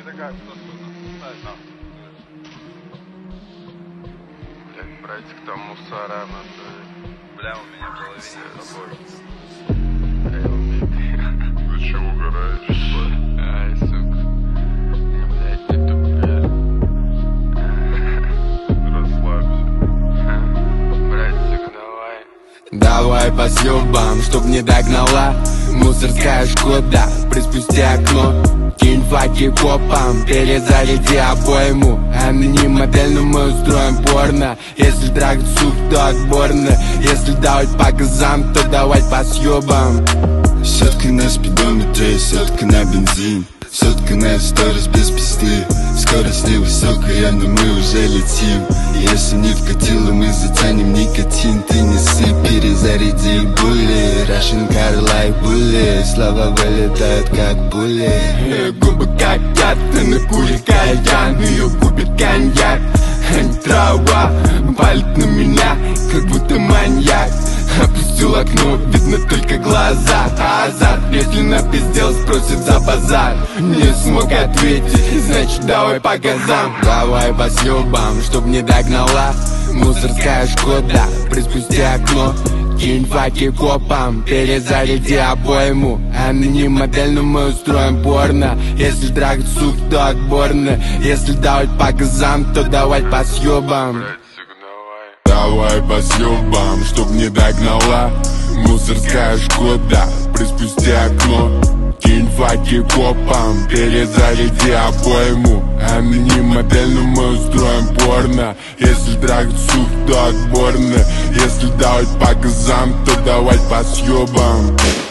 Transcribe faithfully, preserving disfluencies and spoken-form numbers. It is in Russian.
такая, кто сюда? Блядь, братик, там мусора на то. Бля, у меня в голове не тобой. Зачем угораешь? Ай, сука. Не, блядь, ты тупая. Расслабься. Братик, давай. Давай по съебам, чтоб не догнала мусорская Шкода, приспусти окно. Кинь факи копам, перезаряди обойму. Аноним модель, но мы устроим порно. Если драгать сук, то отборно. Если давать по газам, то давать по съебам. Сотка на спидометре, сотка на бензин, сотка на сторис без пизды. Скорость невысокая, но мы уже летим. Если не вкатило, мы затянем никотин. Ты не сыпь, перезаряди були. Russian car like bully. Слова вылетают как пули. Ее губы как яд, ты на куле кальян. Ее купит коньяк, а не трава. Палит на меня, как будто маньяк. Опустил окно, видно только глаза. А азарт, если напиздел, спросит за базар. Не смог ответить, значит давай по газам. Давай по съебам, чтоб не догнала мусорская Шкода, приспусти окно. Кинь факи копам, перезаряди обойму. Аноним модель, но мы устроим порно. Если драгать сук, то отборно. Если давать по газам, то давать по съебам. Давай по съебам, чтоб не догнала мусорская Шкода, приспусти окно. Кинь факи копам, перезаряди обойму. Аноним модель, но мы устроим порно. Если драгать сук, то отборно. Если давать по газам, то давать по съебам.